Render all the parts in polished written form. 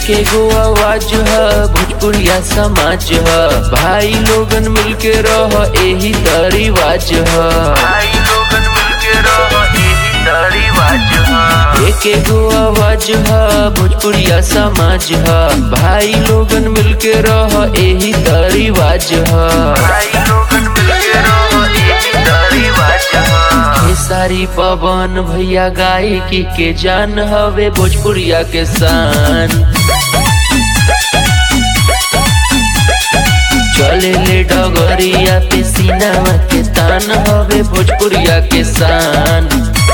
एक एगो आवाज है भोजपुरिया समाज है, भाई लोगन मिलके रह एही त रिवाज है। भाई लोगन मिलके रह एही त रिवाज है। एक एगो आवाज है भोजपुरिया समाज है, भाई लोगन मिलके रह एही त रिवाज है। भाई लोगन मिलके रह एही त रिवाज है। सारी पवन भैया गायकी के जान हवे भोजपुरिया के शान। चले ले डगरिया पे सीनावा के तान हवे भोजपुरिया के शान।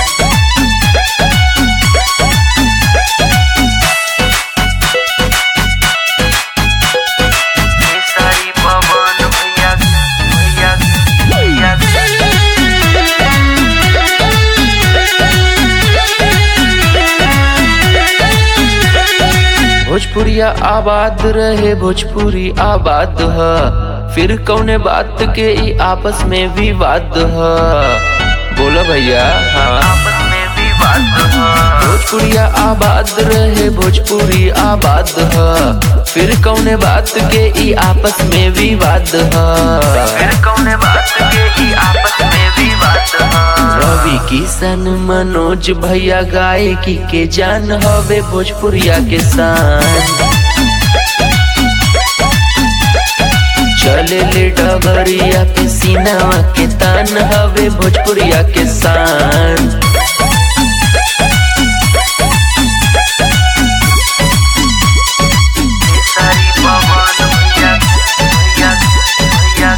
सारी पवन भैया भैया भैया भोजपुरिया आबाद रहे भोजपुरी आबाद है, फिर कौने बात के ई आपस में विवाद है। बोलो भैया हाँ आपस में विवाद है। भोजपुरिया आबाद रहे भोजपुरी आबाद है, फिर कौने बात के ई आपस में विवाद है। फिर कौने बात के ई आपस में विवाद है। रवि किशन मनोज भैया गायकी के जान हवे भोजपुरिया के शान। चले ले डगरिया पे सीनावा के तान हवे भोजपुरिया के शान। सारी पवन भैया भैया भैया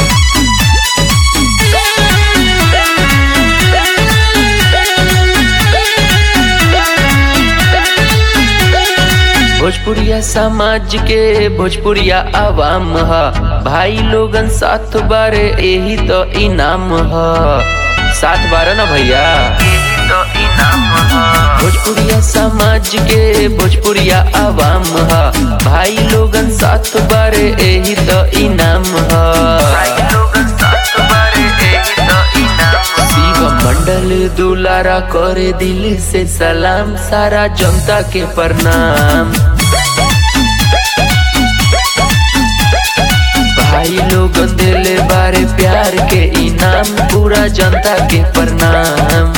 भोजपुरिया समाज के भोजपुरिया आवाम है, भाई लोगन साथ बारे यही तो इनाम है। साथ बारे ना भैया यही तो इनाम है। भोजपुरिया समाज के भोजपुरिया आवाम है, भाई लोगन साथ बारे यही तो इनाम है। भाई लोगन साथ बारे यही तो इनाम है। शिव मंडल दुलारा करे दिल से सलाम, सारा जनता के प्रणाम। भाई लोग दिले बारे प्यार के इनाम, पूरा जनता के प्रणाम।